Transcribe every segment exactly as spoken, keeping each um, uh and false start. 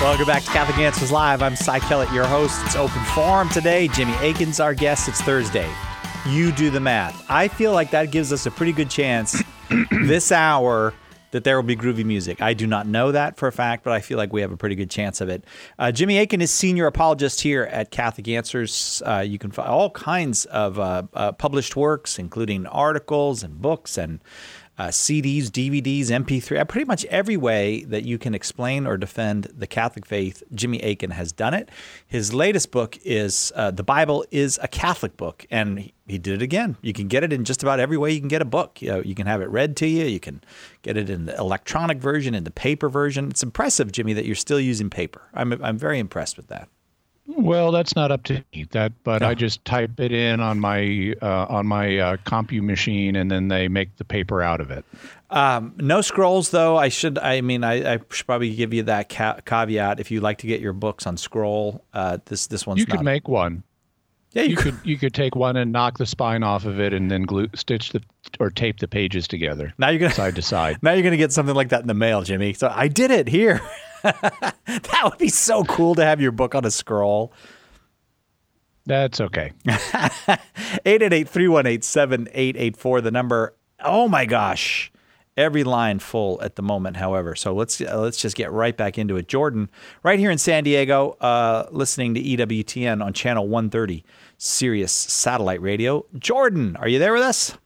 Welcome back to Catholic Answers Live. I'm Cy Kellett, your host. It's open forum today. Jimmy Akin's our guest. It's Thursday. You do the math. I feel like that gives us a pretty good chance this hour that there will be groovy music. I do not know that for a fact, but I feel like we have a pretty good chance of it. Uh, Jimmy Akin is senior apologist here at Catholic Answers. Uh, you can find all kinds of uh, uh, published works, including articles and books and Uh, C Ds, D V Ds, M P three, pretty much every way that you can explain or defend the Catholic faith, Jimmy Akin has done it. His latest book is uh, The Bible is a Catholic Book, and he, he did it again. You can get it in just about every way you can get a book. You know, you can have it read to you. You can get it in the electronic version, in the paper version. It's impressive, Jimmy, that you're still using paper. I'm I'm very impressed with that. Well, that's not up to me. That, but Oh. I just type it in on my uh, on my uh, compu machine, and then they make the paper out of it. Um, no scrolls, though. I should. I mean, I, I should probably give you that ca- caveat. If you like to get your books on scroll, uh, this this one's You not. could make one. Yeah, you, You could. could you could take one and knock the spine off of it, and then glue stitch the or tape the pages together. Now you're gonna side to side. Now you're gonna get something like that in the mail, Jimmy. So I did it here. That would be so cool to have your book on a scroll. That's okay. eight eight eight, three one eight, seven eight eight four, the number. Oh my gosh. Every line full at the moment, however. So let's uh, let's just get right back into it. Jordan, right here in San Diego, uh, listening to E W T N on channel one thirty, Sirius Satellite Radio. Jordan, are you there with us?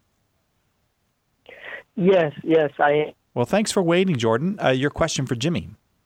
Yes, yes, I am. Well, thanks for waiting, Jordan. Uh, your question for Jimmy.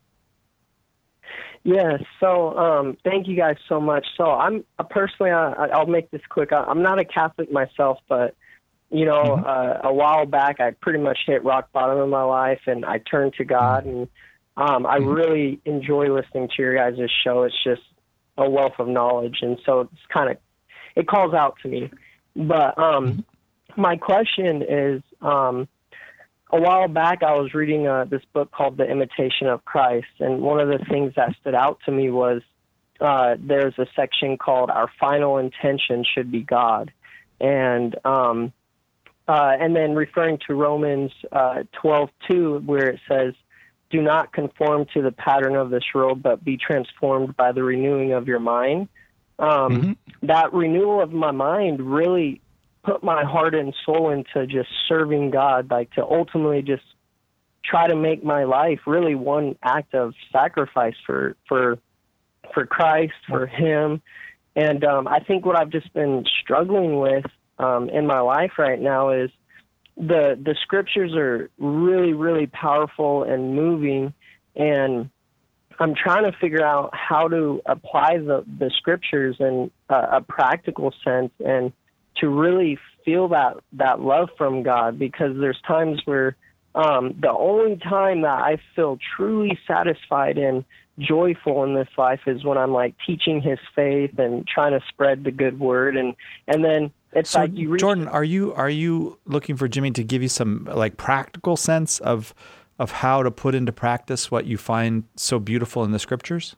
Yes, so um, thank you guys so much. So I'm uh, personally, I, I'll make this quick. I, I'm not a Catholic myself, but you know, Mm-hmm. uh, a while back, I pretty much hit rock bottom in my life, and I turned to God, and um, I Mm-hmm. really enjoy listening to your guys' show. It's just a wealth of knowledge, and so it's kind of it calls out to me. But um, my question is. Um, A while back, I was reading uh, this book called The Imitation of Christ, and one of the things that stood out to me was uh, there's a section called Our Final Intention Should Be God. And um, uh, and then referring to Romans uh, twelve two, where it says, do not conform to the pattern of this world, but be transformed by the renewing of your mind. Um, Mm-hmm. That renewal of my mind really put my heart and soul into just serving God, like to ultimately just try to make my life really one act of sacrifice for for for Christ, for Him. And um, I think what I've just been struggling with um, in my life right now is the the scriptures are really, really powerful and moving, and I'm trying to figure out how to apply the, the scriptures in a, a practical sense and to really feel that, that love from God, because there's times where um, the only time that I feel truly satisfied and joyful in this life is when I'm like teaching His faith and trying to spread the good word. And, and then it's So, like you reach. Jordan, are you are you looking for Jimmy to give you some like practical sense of of how to put into practice what you find so beautiful in the scriptures?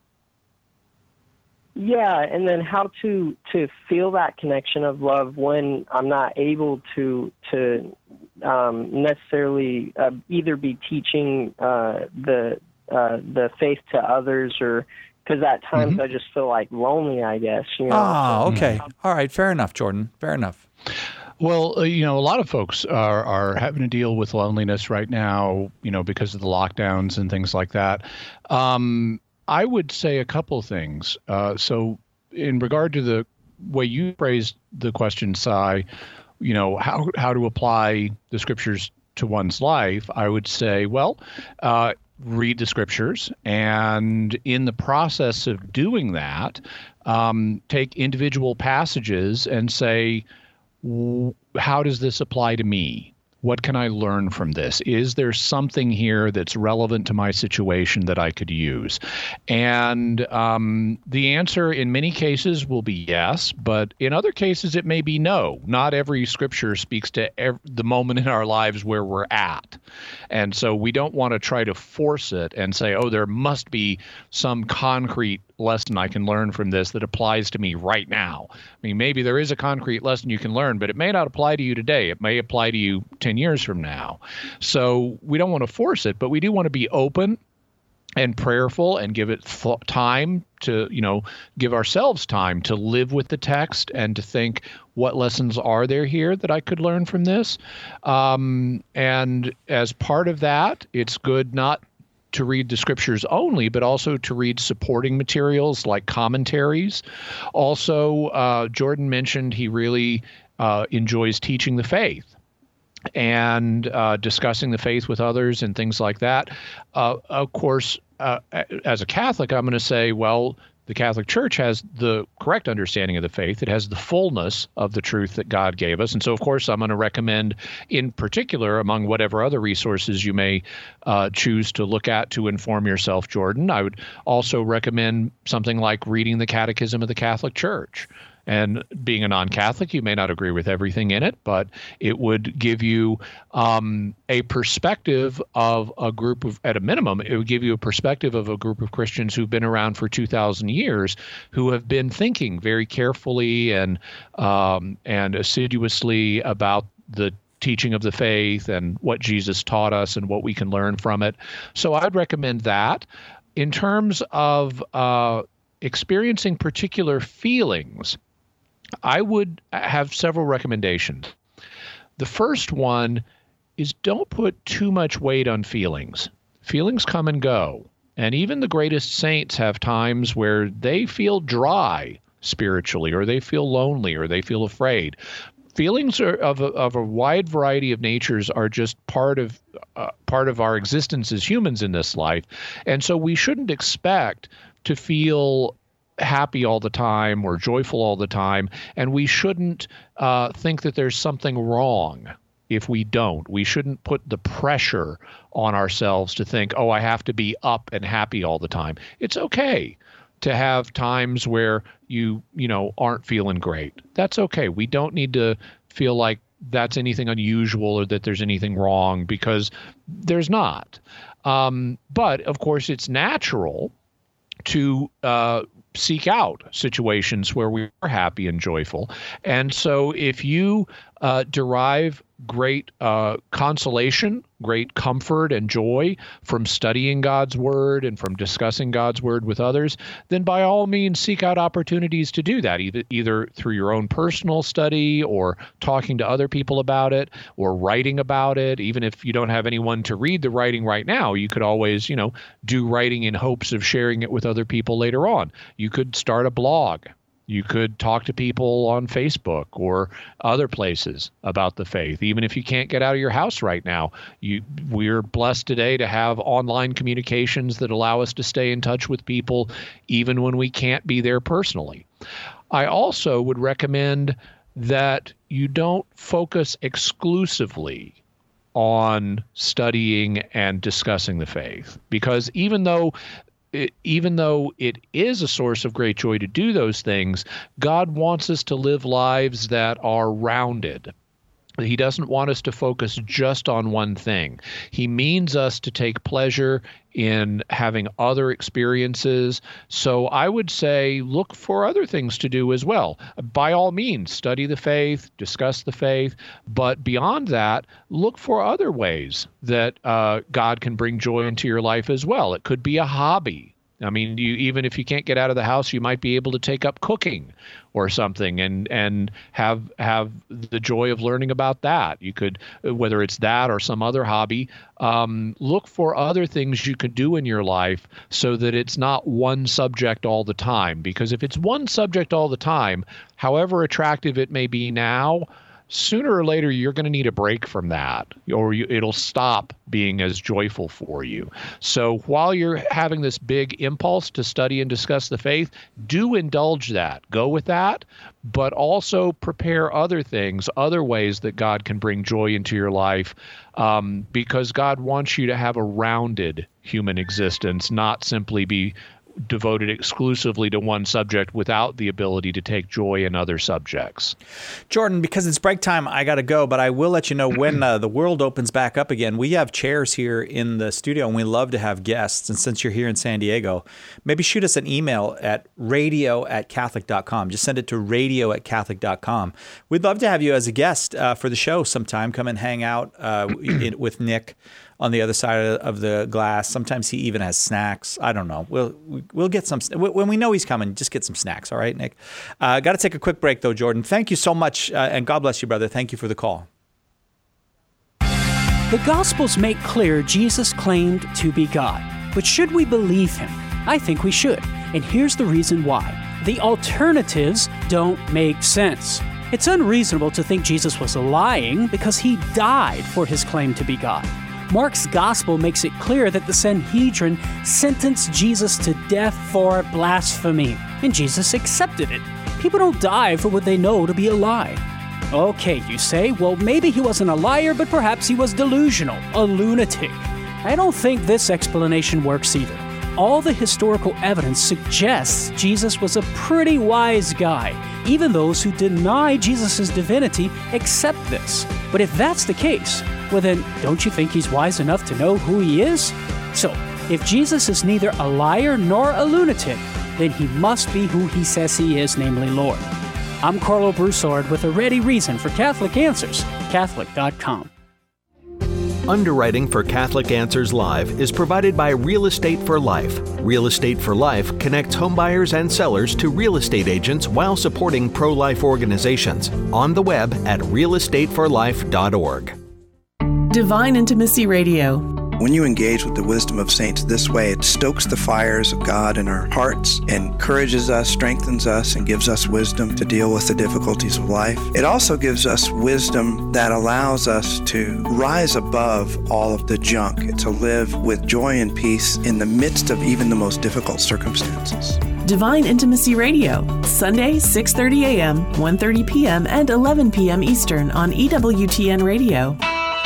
Yeah, and then how to to feel that connection of love when I'm not able to to um, necessarily uh, either be teaching uh, the uh, the faith to others, or because at times Mm-hmm. I just feel like lonely, I guess. You know. Ah, okay. All right. Fair enough, Jordan. Fair enough. Well, uh, you know, a lot of folks are, are having to deal with loneliness right now, you know, because of the lockdowns and things like that. Um, I would say a couple things. Uh, so in regard to the way you phrased the question, Cy, you know, how, how to apply the scriptures to one's life, I would say, well, uh, read the scriptures, and in the process of doing that, um, take individual passages and say, how does this apply to me? What can I learn from this? Is there something here that's relevant to my situation that I could use? And um, the answer in many cases will be yes, but in other cases it may be no. Not every scripture speaks to ev- the moment in our lives where we're at. And so we don't want to try to force it and say, oh, there must be some concrete lesson I can learn from this that applies to me right now. I mean, maybe there is a concrete lesson you can learn, but it may not apply to you today. It may apply to you ten years from now. So we don't want to force it, but we do want to be open and prayerful and give it th- time to, you know, give ourselves time to live with the text and to think, what lessons are there here that I could learn from this? Um, and as part of that, it's good not to read the scriptures only, but also to read supporting materials like commentaries. Also, uh, Jordan mentioned he really uh, enjoys teaching the faith and uh, discussing the faith with others and things like that. Uh, of course, uh, as a Catholic, I'm going to say, well, the Catholic Church has the correct understanding of the faith. It has the fullness of the truth that God gave us. And so, of course, I'm going to recommend, in particular, among whatever other resources you may uh, choose to look at to inform yourself, Jordan, I would also recommend something like reading the Catechism of the Catholic Church. And being a non-Catholic, you may not agree with everything in it, but it would give you um, a perspective of a group of, at a minimum, it would give you a perspective of a group of Christians who've been around for two thousand years, who have been thinking very carefully and um, and assiduously about the teaching of the faith and what Jesus taught us and what we can learn from it. So I'd recommend that. In terms of uh, experiencing particular feelings, I would have several recommendations. The first one is don't put too much weight on feelings. Feelings come and go. And even the greatest saints have times where they feel dry spiritually, or they feel lonely, or they feel afraid. Feelings are of a, of a wide variety of natures are just part of uh, part of our existence as humans in this life. And so we shouldn't expect to feel happy all the time or joyful all the time, and we shouldn't uh, think that there's something wrong if we don't. We shouldn't put the pressure on ourselves to think, oh, I have to be up and happy all the time. It's okay to have times where you, you know, aren't feeling great. That's okay. We don't need to feel like that's anything unusual or that there's anything wrong, because there's not. Um, but of course, it's natural to uh, seek out situations where we are happy and joyful. And so if you uh, derive great uh, consolation, great comfort and joy from studying God's word and from discussing God's word with others, then by all means seek out opportunities to do that, either, either through your own personal study or talking to other people about it or writing about it. Even if you don't have anyone to read the writing right now, you could always, you know, do writing in hopes of sharing it with other people later on. You could start a blog. You could talk to people on Facebook or other places about the faith. Even if you can't get out of your house right now, you, we're blessed today to have online communications that allow us to stay in touch with people even when we can't be there personally. I also would recommend that you don't focus exclusively on studying and discussing the faith, because even though It, even though it is a source of great joy to do those things, God wants us to live lives that are rounded. He doesn't want us to focus just on one thing. He means us to take pleasure in having other experiences. So I would say look for other things to do as well. By all means, study the faith, discuss the faith, but beyond that, look for other ways that uh, God can bring joy into your life as well. It could be a hobby. I mean, you, even if you can't get out of the house, you might be able to take up cooking or something and and have have the joy of learning about that. You could, whether it's that or some other hobby, um, look for other things you could do in your life so that it's not one subject all the time. Because if it's one subject all the time, however attractive it may be now, sooner or later, you're going to need a break from that, or you, it'll stop being as joyful for you. So while you're having this big impulse to study and discuss the faith, do indulge that. Go with that, but also prepare other things, other ways that God can bring joy into your life, um, because God wants you to have a rounded human existence, not simply be devoted exclusively to one subject without the ability to take joy in other subjects. Jordan, because it's break time, I got to go, but I will let you know when uh, the world opens back up again. We have chairs here in the studio, and we love to have guests. And since you're here in San Diego, maybe shoot us an email at radio at catholic dot com. Just send it to radio at catholic dot com. We'd love to have you as a guest uh, for the show sometime. Come and hang out uh, in, with Nick on the other side of the glass. Sometimes he even has snacks. I don't know. We'll we'll get some when we know he's coming. Just get some snacks. All right, Nick. Uh, Got to take a quick break though, Jordan. Thank you so much, uh, and God bless you, brother. Thank you for the call. The Gospels make clear Jesus claimed to be God. But should we believe him? I think we should. And here's the reason why. The alternatives don't make sense. It's unreasonable to think Jesus was lying because he died for his claim to be God. Mark's Gospel makes it clear that the Sanhedrin sentenced Jesus to death for blasphemy, and Jesus accepted it. People don't die for what they know to be a lie. Okay, you say, well, maybe he wasn't a liar, but perhaps he was delusional, a lunatic. I don't think this explanation works either. All the historical evidence suggests Jesus was a pretty wise guy. Even those who deny Jesus' divinity accept this. But if that's the case, well then, don't you think he's wise enough to know who he is? So, if Jesus is neither a liar nor a lunatic, then he must be who he says he is, namely Lord. I'm Carlo Broussard with a ready reason for Catholic Answers, Catholic dot com. Underwriting for Catholic Answers Live is provided by Real Estate for Life. Real Estate for Life connects homebuyers and sellers to real estate agents while supporting pro-life organizations. On the web at real estate for life dot org. Divine Intimacy Radio. When you engage with the wisdom of saints this way, it stokes the fires of God in our hearts, encourages us, strengthens us, and gives us wisdom to deal with the difficulties of life. It also gives us wisdom that allows us to rise above all of the junk, to live with joy and peace in the midst of even the most difficult circumstances. Divine Intimacy Radio, Sunday, six thirty a.m., one thirty p.m., and eleven p.m. Eastern on E W T N Radio.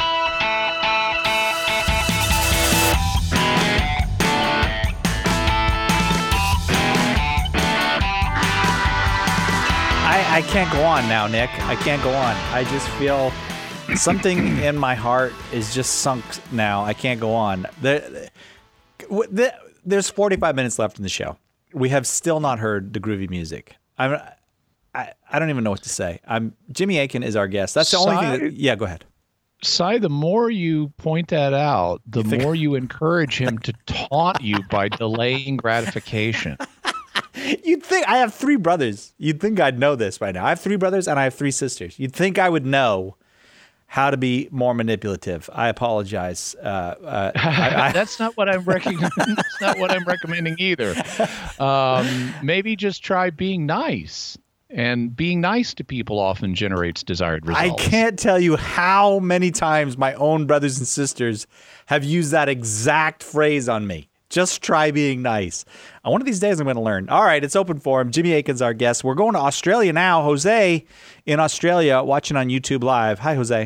I can't go on now, Nick. I can't go on. I just feel something in my heart is just sunk now. I can't go on. There, there, there's forty-five minutes left in the show. We have still not heard the groovy music. I'm, I, I don't even know what to say. I'm Jimmy Akin is our guest. That's the only thing. That, yeah, go ahead. Cy, the more you point that out, the you more you encourage him to taunt you by delaying gratification. You'd think I have three brothers. You'd think I'd know this by now. I have three brothers and I have three sisters. You'd think I would know how to be more manipulative. I apologize. Uh, uh, I, I, That's not what I'm recommending. That's not what I'm recommending either. Um, maybe just try being nice. And being nice to people often generates desired results. I can't tell you how many times my own brothers and sisters have used that exact phrase on me. Just try being nice. Uh, one of these days I'm going to learn. All right, it's open forum. Jimmy Akin's our guest. We're going to Australia now. Jose in Australia watching on YouTube Live. Hi, Jose.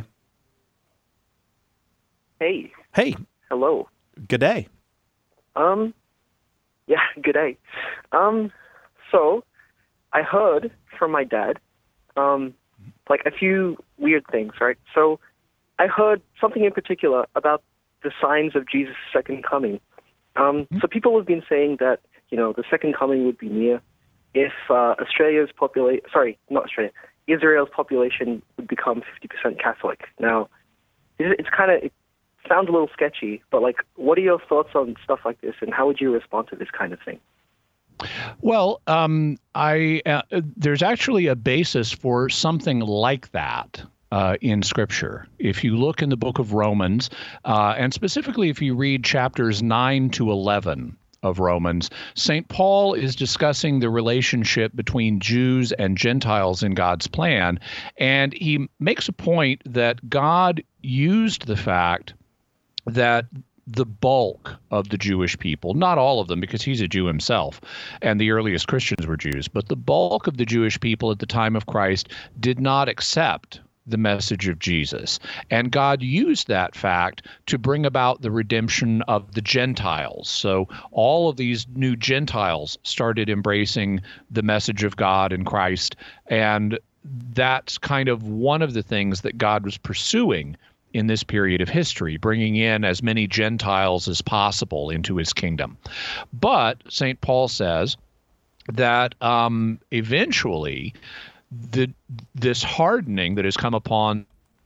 Hey. Hey. Hello. Good day. Um, yeah, good day. Um, so I heard from my dad, um, like a few weird things, right? So I heard something in particular about the signs of Jesus' second coming. Um, so people have been saying that, you know, the second coming would be near if uh, Australia's population, sorry, not Australia, Israel's population would become fifty percent Catholic. Now, it's kind of, it sounds a little sketchy, but like, what are your thoughts on stuff like this, and how would you respond to this kind of thing? Well, um, I uh, there's actually a basis for something like that. Uh, in Scripture. If you look in the book of Romans, uh, and specifically if you read chapters nine to eleven of Romans, Saint Paul is discussing the relationship between Jews and Gentiles in God's plan, and he makes a point that God used the fact that the bulk of the Jewish people, not all of them because he's a Jew himself, and the earliest Christians were Jews, but the bulk of the Jewish people at the time of Christ did not accept the message of Jesus. And God used that fact to bring about the redemption of the Gentiles. So all of these new Gentiles started embracing the message of God in Christ. And that's kind of one of the things that God was pursuing in this period of history, bringing in as many Gentiles as possible into his kingdom. But Saint Paul says that um, eventually the this hardening that has come upon it,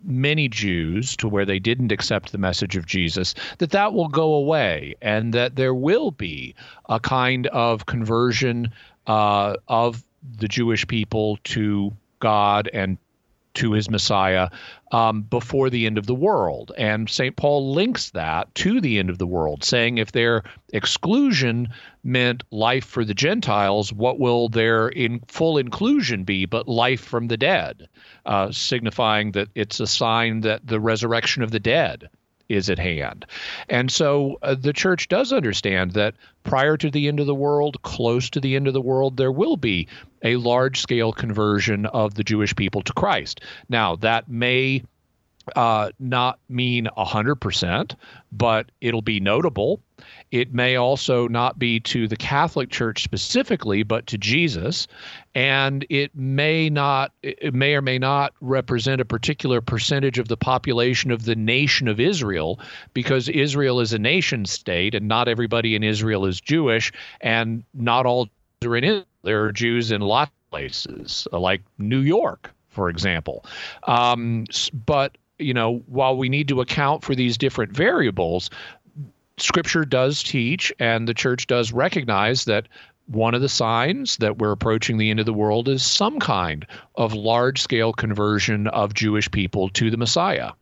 many Jews to where they didn't accept the message of Jesus, that that will go away and that there will be a kind of conversion uh, of the Jewish people to God and to his Messiah um, before the end of the world. And Saint Paul links that to the end of the world, saying if their exclusion meant life for the Gentiles, what will their in full inclusion be but life from the dead, uh, signifying that it's a sign that the resurrection of the dead is at hand. And so uh, the church does understand that prior to the end of the world, close to the end of the world, there will be a large-scale conversion of the Jewish people to Christ. Now, that may uh, not mean one hundred percent, but it'll be notable. It may also not be to the Catholic Church specifically, but to Jesus. And it may not, it may or may not represent a particular percentage of the population of the nation of Israel, because Israel is a nation state and not everybody in Israel is Jewish, and not all are in Israel. There are Jews in lots of places, like New York, for example. Um, but, you know, while we need to account for these different variables, Scripture does teach, and the church does recognize that one of the signs that we're approaching the end of the world is some kind of large-scale conversion of Jewish people to the Messiah.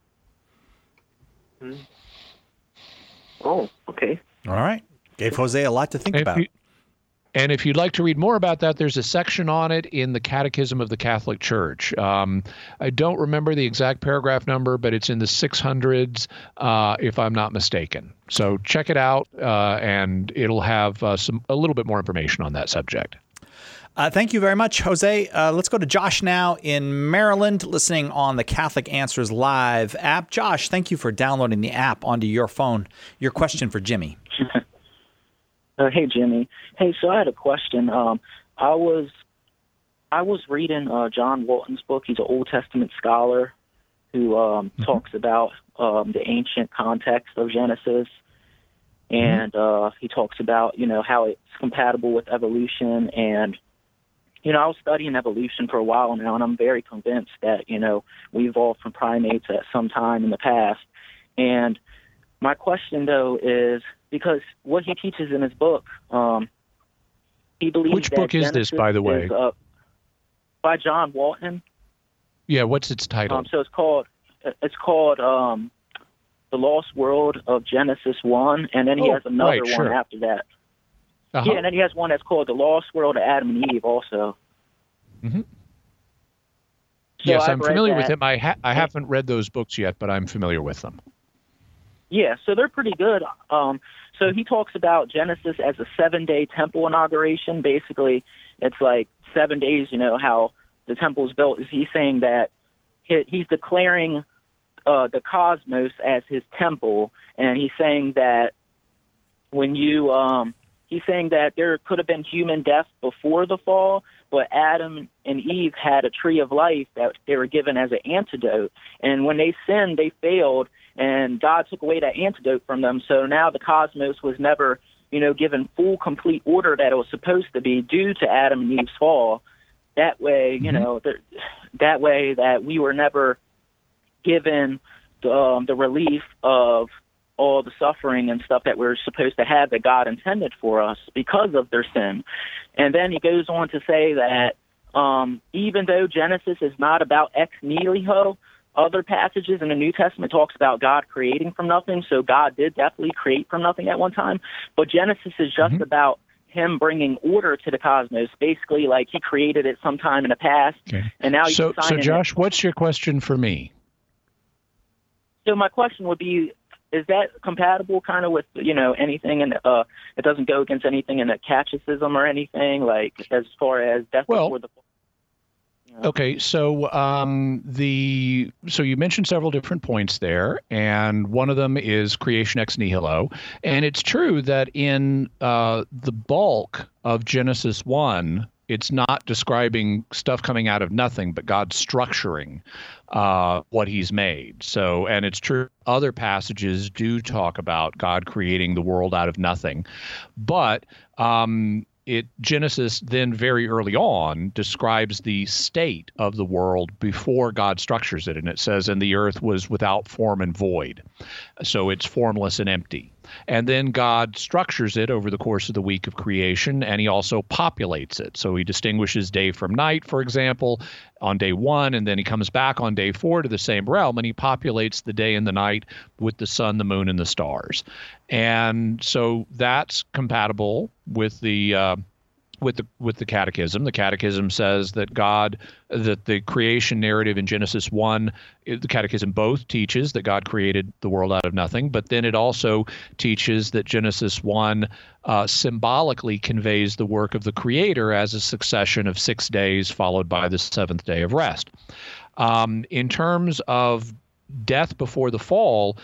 Mm-hmm. Oh, okay. All right. Gave Jose a lot to think If about. you- And if you'd like to read more about that, there's a section on it in the Catechism of the Catholic Church. Um, I don't remember the exact paragraph number, but it's in the six hundreds, uh, if I'm not mistaken. So check it out, uh, and it'll have uh, some a little bit more information on that subject. Uh, thank you very much, Jose. Uh, let's go to Josh now in Maryland, listening on the Catholic Answers Live app. Josh, thank you for downloading the app onto your phone. Your question for Jimmy. Uh, hey, Jimmy. Hey, so I had a question. Um, I was I was reading uh, John Walton's book. He's an Old Testament scholar who um, mm-hmm. talks about um, the ancient context of Genesis, and mm-hmm. uh, he talks about, you know, how it's compatible with evolution. And, you know, I was studying evolution for a while now, and I'm very convinced that, you know, we evolved from primates at some time in the past. And my question, though, is, because what he teaches in his book, um, he believes Which that book is Genesis this, by the way? Is, uh, by John Walton. Yeah, what's its title? Um, so it's called it's called um, The Lost World of Genesis one, and then he oh, has another right, one sure. after that. Uh-huh. Yeah, and then he has one that's called The Lost World of Adam and Eve also. Mm-hmm. So yes, I've I'm familiar read with that. him. I, ha- I haven't read those books yet, but I'm familiar with them. Yeah, so they're pretty good. Um, so he talks about Genesis as a seven-day temple inauguration. Basically, it's like seven days, you know, how the temple is built. Is he's saying that he, he's declaring uh, the cosmos as his temple, and he's saying that when you um, he's saying that there could have been human death before the fall, but Adam and Eve had a tree of life that they were given as an antidote, and when they sinned, they failed. And God took away that antidote from them. So now the cosmos was never, you know, given full, complete order that it was supposed to be due to Adam and Eve's fall. That way, you mm-hmm. know, the, that way that we were never given the, um, the relief of all the suffering and stuff that we're supposed to have that God intended for us because of their sin. And then he goes on to say that um, even though Genesis is not about ex nihilo, other passages in the New Testament talks about God creating from nothing, so God did definitely create from nothing at one time. But Genesis is just mm-hmm. about him bringing order to the cosmos, basically like he created it sometime in the past, okay. and now he's So, so Josh, it. what's your question for me? So my question would be, is that compatible kind of with, you know, anything, and uh, it doesn't go against anything in the catechism or anything, like as far as death well, before the fall? Okay, so um, the so you mentioned several different points there, and one of them is creation ex nihilo. And it's true that in uh, the bulk of Genesis one, it's not describing stuff coming out of nothing, but God structuring uh, what he's made. So, and it's true, other passages do talk about God creating the world out of nothing. But um, it Genesis then very early on describes the state of the world before God structures it. And it says, and the earth was without form and void. So it's formless and empty. And then God structures it over the course of the week of creation, and he also populates it. So he distinguishes day from night, for example, on day one, and then he comes back on day four to the same realm, and he populates the day and the night with the sun, the moon, and the stars. And so that's compatible with the uh, with the with the Catechism. The Catechism says that God, that the creation narrative in Genesis one, the Catechism both teaches that God created the world out of nothing, but then it also teaches that Genesis one uh, symbolically conveys the work of the Creator as a succession of six days followed by the seventh day of rest. Um, in terms of death before the fall,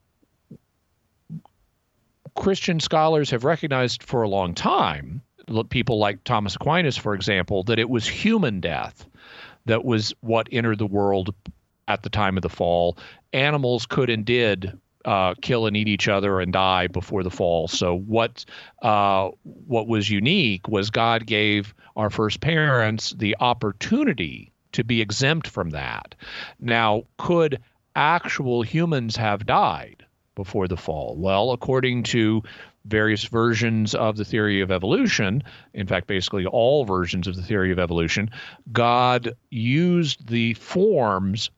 Christian scholars have recognized for a long time, people like Thomas Aquinas, for example, that it was human death that was what entered the world at the time of the fall. Animals could and did uh, kill and eat each other and die before the fall. So what uh, what was unique was God gave our first parents the opportunity to be exempt from that. Now, could actual humans have died before the fall? Well, according to various versions of the theory of evolution, in fact, basically all versions of the theory of evolution, God used the forms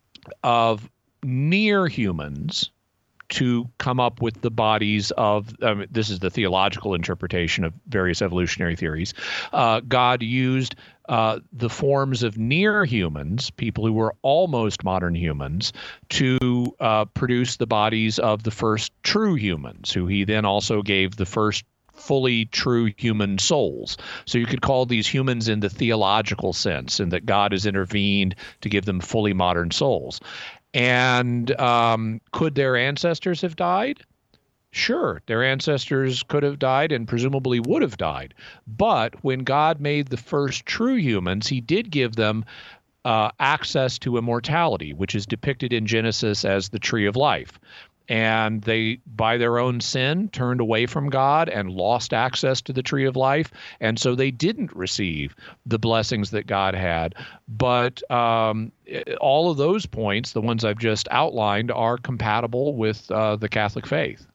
of near humans to come up with the bodies of, um, this is the theological interpretation of various evolutionary theories. Uh, God used uh, the forms of near humans, people who were almost modern humans, to uh, produce the bodies of the first true humans, who he then also gave the first fully true human souls. So you could call these humans in the theological sense, and that God has intervened to give them fully modern souls. And um, could their ancestors have died? Sure, their ancestors could have died and presumably would have died. But when God made the first true humans, he did give them uh, access to immortality, which is depicted in Genesis as the tree of life. And they, by their own sin, turned away from God and lost access to the tree of life. And so they didn't receive the blessings that God had. But um, all of those points, the ones I've just outlined, are compatible with uh, the Catholic faith.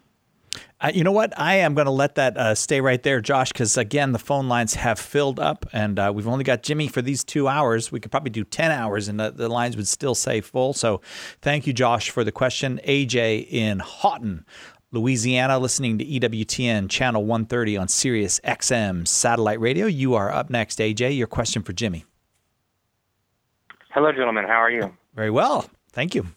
Uh, you know what? I am going to let that uh, stay right there, Josh, because, again, the phone lines have filled up, and uh, we've only got Jimmy for these two hours. We could probably do ten hours, and the, the lines would still say full. So thank you, Josh, for the question. A J in Houghton, Louisiana, listening to E W T N Channel one thirty on Sirius X M Satellite Radio. You are up next, A J. Your question for Jimmy. Hello, gentlemen. How are you? Very well. Thank you.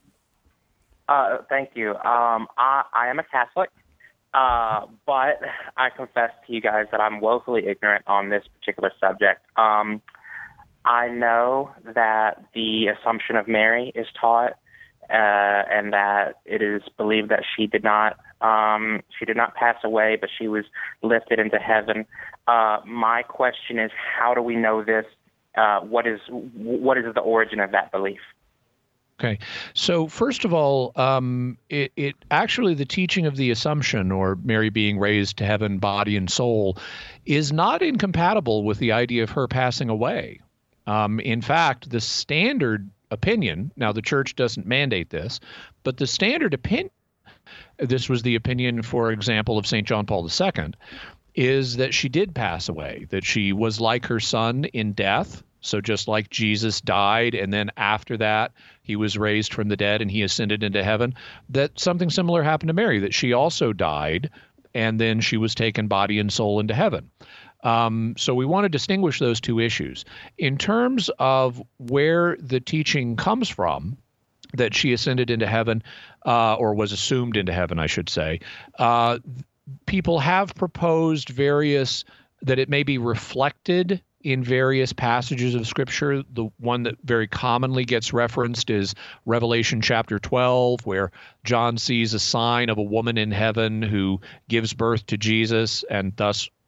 Uh, thank you. Um, I, I am a Catholic. Uh, but I confess to you guys that I'm woefully ignorant on this particular subject. Um, I know that the Assumption of Mary is taught, uh, and that it is believed that she did not um, she did not pass away, but she was lifted into heaven. Uh, my question is, how do we know this? Uh, what is what is the origin of that belief? Okay. So first of all, um, it, it actually the teaching of the Assumption, or Mary being raised to heaven, body and soul, is not incompatible with the idea of her passing away. Um, in fact, the standard opinion, now the church doesn't mandate this, but the standard opinion, this was the opinion, for example, of Saint John Paul the Second, is that she did pass away, that she was like her son in death. So just like Jesus died, and then after that, he was raised from the dead and he ascended into heaven, that something similar happened to Mary, that she also died, and then she was taken body and soul into heaven. Um, so we want to distinguish those two issues. In terms of where the teaching comes from, that she ascended into heaven, uh, or was assumed into heaven, I should say, uh, people have proposed various, that it may be reflected in various passages of Scripture. The one that very commonly gets referenced is Revelation chapter twelve, where John sees a sign of a woman in heaven who gives birth to Jesus and thus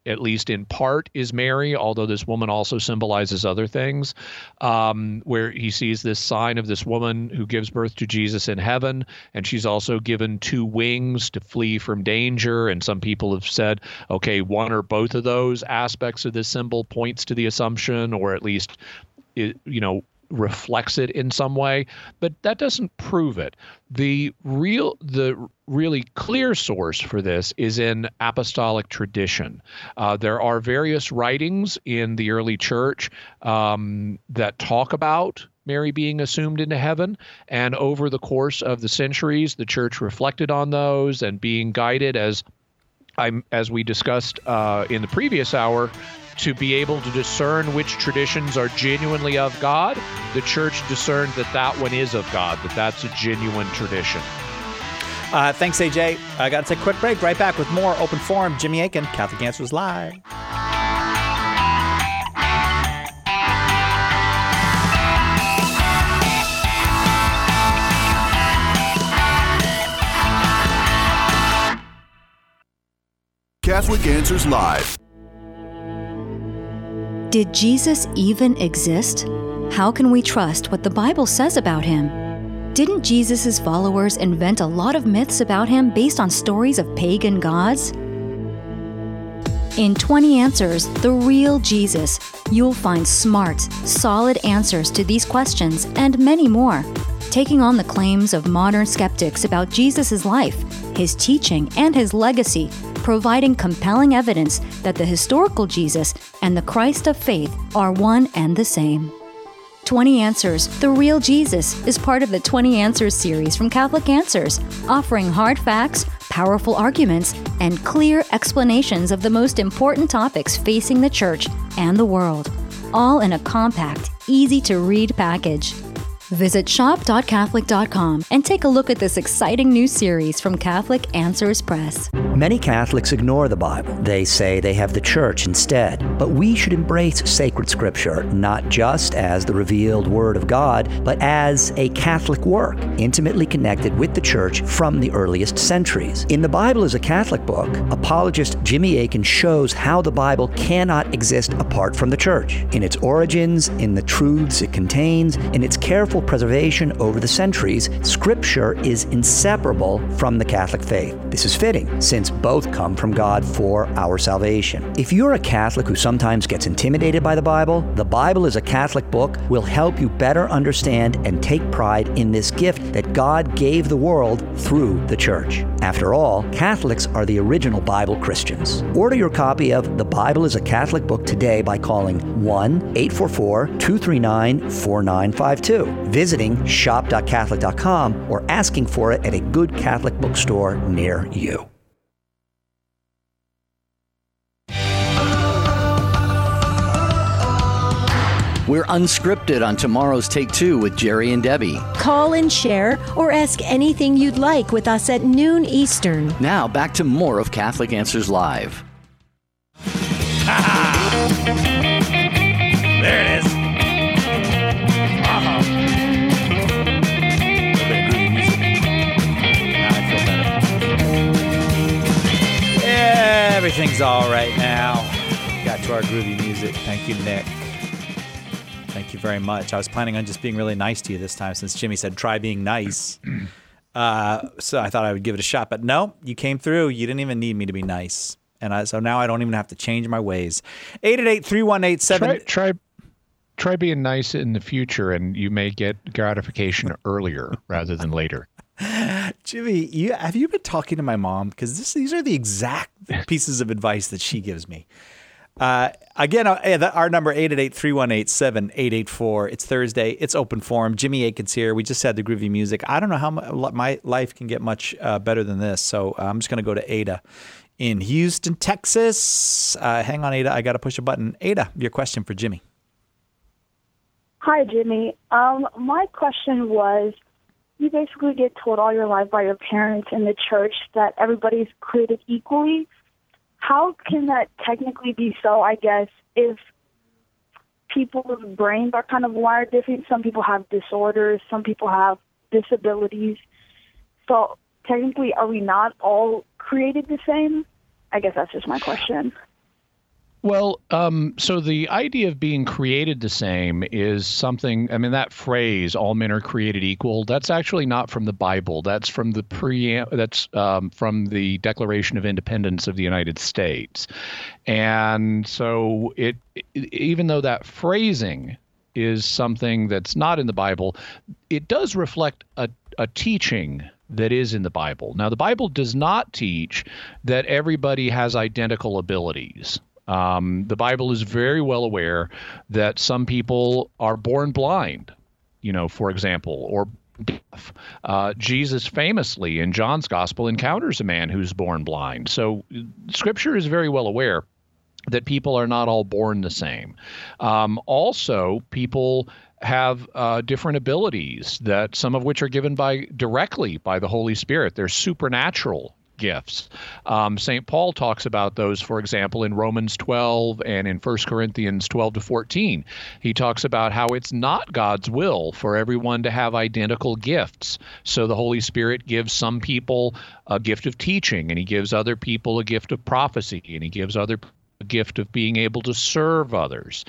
at least in part, is Mary, although this woman also symbolizes other things, um, where he sees this sign of this woman who gives birth to Jesus in heaven, and she's also given two wings to flee from danger. And some people have said, okay, one or both of those aspects of this symbol points to the Assumption, or at least, it, you know, reflects it in some way, but that doesn't prove it. The real, the really clear source for this is in apostolic tradition. Uh, there are various writings in the early church um, that talk about Mary being assumed into heaven, and over the course of the centuries, the church reflected on those and being guided, as I'm, as we discussed uh, in the previous hour, to be able to discern which traditions are genuinely of God. The church discerned that that one is of God, that that's a genuine tradition. Uh, thanks, A J. I got to take a quick break. Right back with more Open Forum. Jimmy Akin, Catholic Answers Live. Catholic Answers Live. Did Jesus even exist? How can we trust what the Bible says about him? Didn't Jesus' followers invent a lot of myths about him based on stories of pagan gods? In twenty Answers, The Real Jesus, you'll find smart, solid answers to these questions and many more, taking on the claims of modern skeptics about Jesus' life, his teaching, and his legacy, providing compelling evidence that the historical Jesus and the Christ of faith are one and the same. twenty Answers, The Real Jesus is part of the twenty Answers series from Catholic Answers, offering hard facts, powerful arguments, and clear explanations of the most important topics facing the Church and the world, all in a compact, easy-to-read package. Visit shop dot catholic dot com and take a look at this exciting new series from Catholic Answers Press. Many Catholics ignore the Bible. They say they have the Church instead. But we should embrace sacred Scripture, not just as the revealed Word of God, but as a Catholic work, intimately connected with the Church from the earliest centuries. In The Bible is a Catholic Book, apologist Jimmy Akin shows how the Bible cannot exist apart from the Church, in its origins, in the truths it contains, in its careful preservation over the centuries. Scripture is inseparable from the Catholic faith. This is fitting, since both come from God for our salvation. If you're a Catholic who sometimes gets intimidated by the Bible, The Bible is a Catholic Book will help you better understand and take pride in this gift that God gave the world through the Church. After all, Catholics are the original Bible Christians. Order your copy of The Bible is a Catholic Book today by calling one eight four four, two three nine, four nine five two, visiting shop dot catholic dot com, or asking for it at a good Catholic bookstore near you. We're unscripted on tomorrow's Take Two with Jerry and Debbie. Call and share or ask anything you'd like with us at noon Eastern. Now back to more of Catholic Answers Live. There it is. Uh-huh. Yeah, everything's all right now. Got to our groovy music. Thank you, Nick. Thank you very much. I was planning on just being really nice to you this time, since Jimmy said try being nice. Uh, so I thought I would give it a shot. But no, you came through. You didn't even need me to be nice. And I, so now I don't even have to change my ways. eight eight eight, three one eight, seven Try, try, try being nice in the future, and you may get gratification earlier rather than later. Jimmy, you, have you been talking to my mom? Because this, these are the exact pieces of advice that she gives me. Uh, again, uh, our number, eight eight eight, three one eight, seven eight eight four. It's Thursday. It's Open Forum. Jimmy Akin's here. We just had the groovy music. I don't know how my, my life can get much uh, better than this, so I'm just going to go to Ada in Houston, Texas. Uh, hang on, Ada. I got to push a button. Ada, your question for Jimmy. Hi, Jimmy. Um, my question was, you basically get told all your life by your parents in the church that everybody's created equally. How can that technically be so, I guess, if people's brains are kind of wired different? Some people have disorders, some people have disabilities. So technically, are we not all created the same? I guess that's just my question. Well, um, so the idea of being created the same is something, I mean, that phrase, all men are created equal, that's actually not from the Bible. That's from the pre, that's um, from the Declaration of Independence of the United States. And so it, it even though that phrasing is something that's not in the Bible, it does reflect a, a teaching that is in the Bible. Now, the Bible does not teach that everybody has identical abilities. Um, the Bible is very well aware that some people are born blind, you know, for example, or deaf. Uh, Jesus famously in John's Gospel encounters a man who's born blind. So Scripture is very well aware that people are not all born the same. Um, also, people have uh, different abilities, that some of which are given by directly by the Holy Spirit. They're supernatural gifts. Um, Saint Paul talks about those, for example, in Romans twelve and in First Corinthians twelve to fourteen. He talks about how it's not God's will for everyone to have identical gifts. So the Holy Spirit gives some people a gift of teaching, and he gives other people a gift of prophecy, and he gives other a gift of being able to serve others.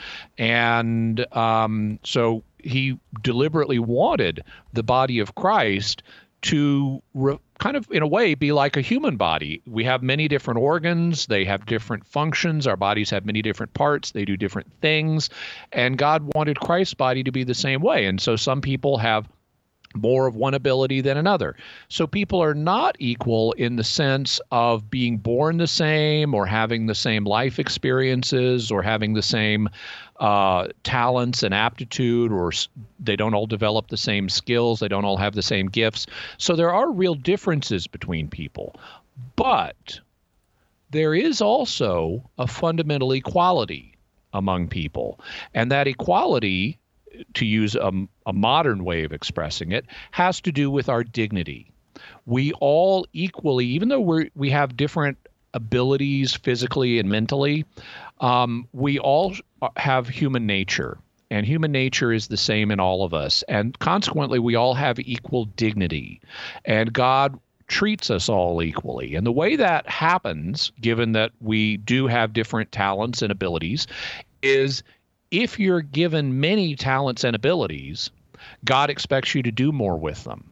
And um, so he deliberately wanted the body of Christ to re- kind of, in a way, be like a human body. We have many different organs. They have different functions. Our bodies have many different parts. They do different things. And God wanted Christ's body to be the same way. And so some people have more of one ability than another. So people are not equal in the sense of being born the same or having the same life experiences or having the same uh, talents and aptitude, or they don't all develop the same skills. They don't all have the same gifts. So there are real differences between people. But there is also a fundamental equality among people. And that equality, to use a, a modern way of expressing it, has to do with our dignity. We all equally, even though we we have different abilities physically and mentally, um, we all have human nature, and human nature is the same in all of us. And consequently, we all have equal dignity, and God treats us all equally. And the way that happens, given that we do have different talents and abilities, is if you're given many talents and abilities, God expects you to do more with them.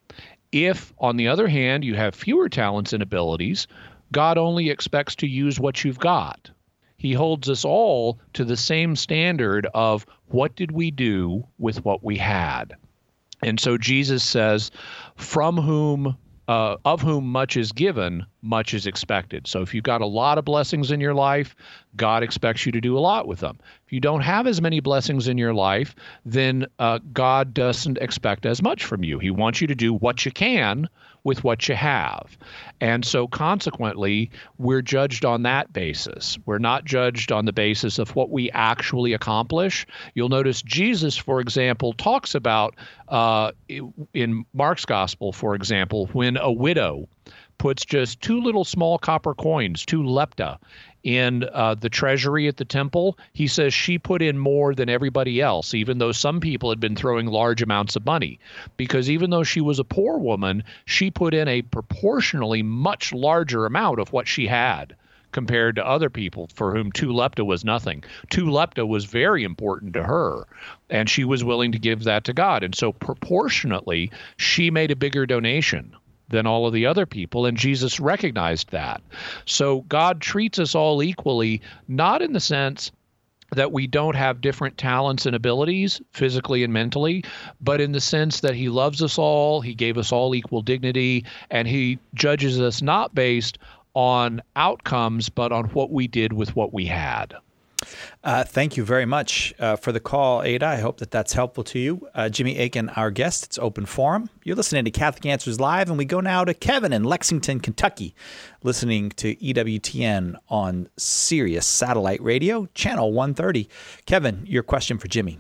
If, on the other hand, you have fewer talents and abilities, God only expects to use what you've got. He holds us all to the same standard of what did we do with what we had. And so Jesus says, from whom Uh, of whom much is given, much is expected. So if you've got a lot of blessings in your life, God expects you to do a lot with them. If you don't have as many blessings in your life, then uh, God doesn't expect as much from you. He wants you to do what you can with what you have. And so consequently, we're judged on that basis. We're not judged on the basis of what we actually accomplish. You'll notice Jesus, for example, talks about uh, in Mark's gospel, for example, when a widow puts just two little small copper coins, two lepta, in uh, the treasury at the temple, he says she put in more than everybody else, even though some people had been throwing large amounts of money. Because even though she was a poor woman, she put in a proportionally much larger amount of what she had compared to other people for whom two lepta was nothing. Two lepta was very important to her, and she was willing to give that to God. And so proportionately, she made a bigger donation than all of the other people, and Jesus recognized that. So God treats us all equally, not in the sense that we don't have different talents and abilities physically and mentally, but in the sense that he loves us all, he gave us all equal dignity, and he judges us not based on outcomes, but on what we did with what we had. Uh, thank you very much uh, for the call, Ada. I hope that that's helpful to you. Uh, Jimmy Akin, our guest. It's Open Forum. You're listening to Catholic Answers Live, and we go now to Kevin in Lexington, Kentucky, listening to E W T N on Sirius Satellite Radio, Channel one thirty. Kevin, your question for Jimmy.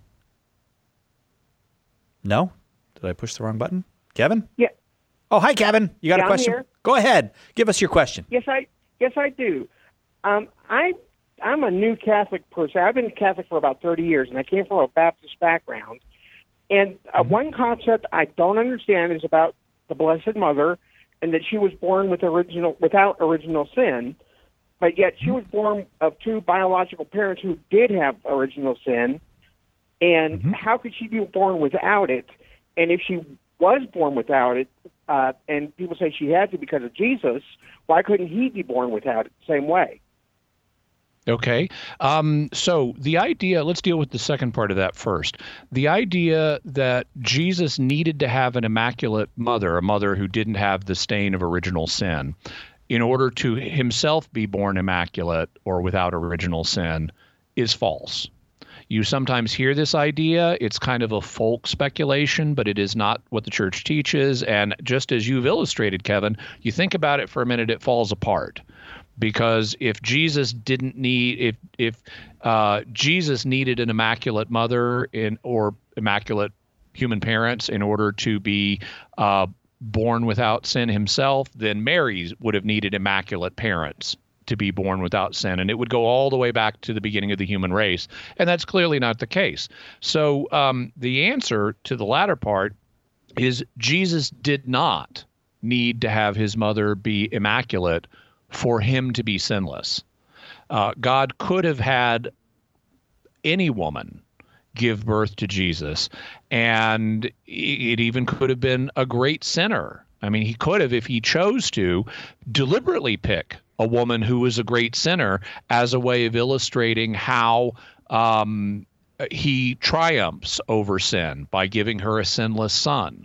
No? Did I push the wrong button? Kevin? Yeah. Oh, hi, Kevin. You got yeah, a question? I'm here. Go ahead. Give us your question. Yes, I yes I do. Um, I I'm a new Catholic person. I've been Catholic for about thirty years, and I came from a Baptist background. And uh, one concept I don't understand is about the Blessed Mother, and that she was born with original without original sin. but yet she was born of two biological parents who did have original sin. And mm-hmm. how could she be born without it? And if she was born without it, uh, and people say she had to because of Jesus, why couldn't he be born without it the same way? Okay. Um, so the idea, let's deal with the second part of that first. The idea that Jesus needed to have an immaculate mother, a mother who didn't have the stain of original sin, in order to himself be born immaculate or without original sin, is false. You sometimes hear this idea. It's kind of a folk speculation, but it is not what the church teaches. And just as you've illustrated, Kevin, you think about it for a minute, it falls apart. Because if Jesus didn't need, if if uh, Jesus needed an immaculate mother in or immaculate human parents in order to be uh, born without sin himself, then Mary would have needed immaculate parents to be born without sin, and it would go all the way back to the beginning of the human race, and that's clearly not the case. So um, the answer to the latter part is Jesus did not need to have his mother be immaculate for him to be sinless. Uh, God could have had any woman give birth to Jesus, and it even could have been a great sinner. I mean, he could have, if he chose to, deliberately pick a woman who was a great sinner as a way of illustrating how um, he triumphs over sin by giving her a sinless son.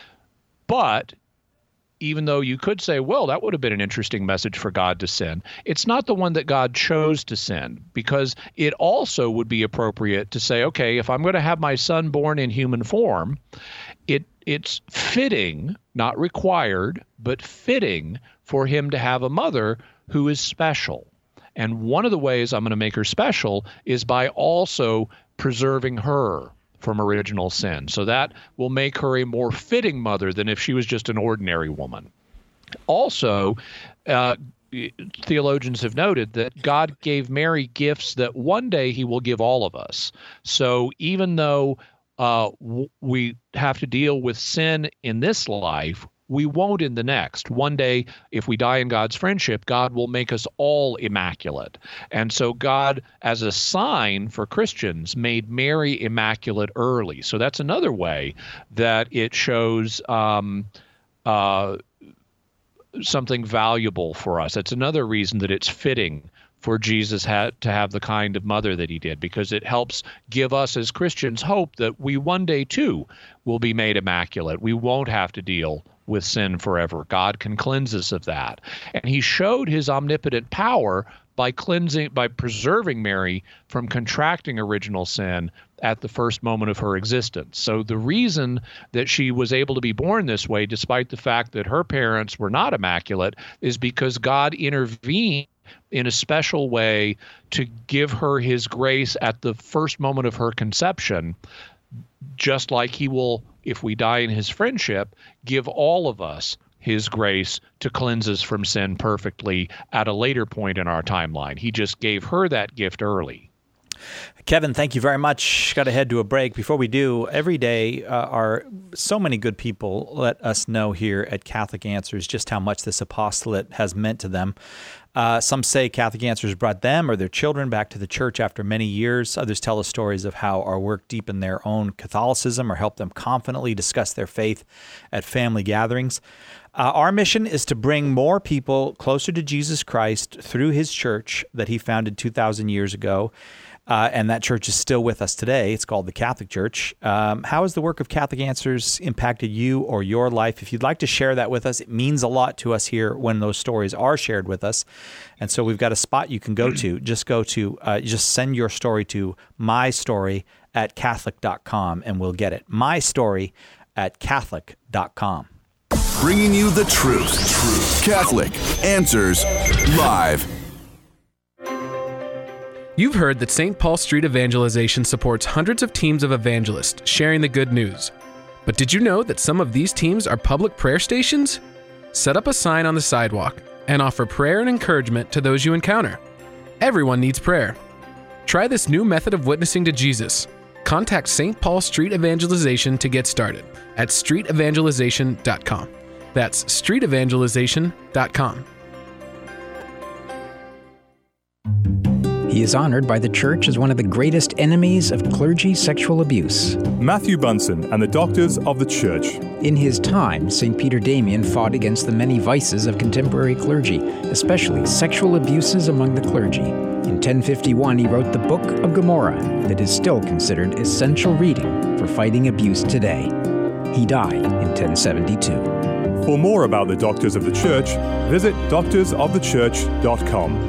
But even though you could say, well, that would have been an interesting message for God to send, it's not the one that God chose to send, because it also would be appropriate to say, okay, if I'm going to have my son born in human form, it it's fitting, not required, but fitting for him to have a mother who is special. And one of the ways I'm going to make her special is by also preserving her from original sin. So that will make her a more fitting mother than if she was just an ordinary woman. Also, uh, theologians have noted that God gave Mary gifts that one day he will give all of us. So even though uh, w- we have to deal with sin in this life, we won't in the next. One day, if we die in God's friendship, God will make us all immaculate. And so God, as a sign for Christians, made Mary immaculate early. So that's another way that it shows um, uh, something valuable for us. That's another reason that it's fitting for Jesus had to have the kind of mother that he did, because it helps give us as Christians hope that we one day too will be made immaculate. We won't have to deal with sin forever. God can cleanse us of that. And he showed his omnipotent power by cleansing, by preserving Mary from contracting original sin at the first moment of her existence. So the reason that she was able to be born this way, despite the fact that her parents were not immaculate, is because God intervened in a special way to give her his grace at the first moment of her conception, just like he will, if we die in his friendship, give all of us his grace to cleanse us from sin perfectly at a later point in our timeline. He just gave her that gift early. Kevin, thank you very much. Got to head to a break. Before we do, every day uh, are so many good people let us know here at Catholic Answers just how much this apostolate has meant to them. Uh, some say Catholic Answers brought them or their children back to the church after many years. Others tell us stories of how our work deepened their own Catholicism or helped them confidently discuss their faith at family gatherings. Uh, our mission is to bring more people closer to Jesus Christ through his church that he founded two thousand years ago. Uh, and that church is still with us today. It's called the Catholic Church. Um, how has the work of Catholic Answers impacted you or your life? If you'd like to share that with us, it means a lot to us here when those stories are shared with us. And so we've got a spot you can go to. Just go to, uh, just send your story to my story at catholic dot com and we'll get it. my story at catholic dot com. Bringing you the truth. Truth. Catholic Answers Live. You've heard that Saint Paul Street Evangelization supports hundreds of teams of evangelists sharing the good news. But did you know that some of these teams are public prayer stations? Set up a sign on the sidewalk and offer prayer and encouragement to those you encounter. Everyone needs prayer. Try this new method of witnessing to Jesus. Contact Saint Paul Street Evangelization to get started at street evangelization dot com. That's street evangelization dot com. He is honored by the Church as one of the greatest enemies of clergy sexual abuse. Matthew Bunson and the Doctors of the Church. In his time, Saint Peter Damian fought against the many vices of contemporary clergy, especially sexual abuses among the clergy. In ten fifty-one, he wrote the Book of Gomorrah that is still considered essential reading for fighting abuse today. He died in ten seventy-two. For more about the Doctors of the Church, visit doctors of the church dot com.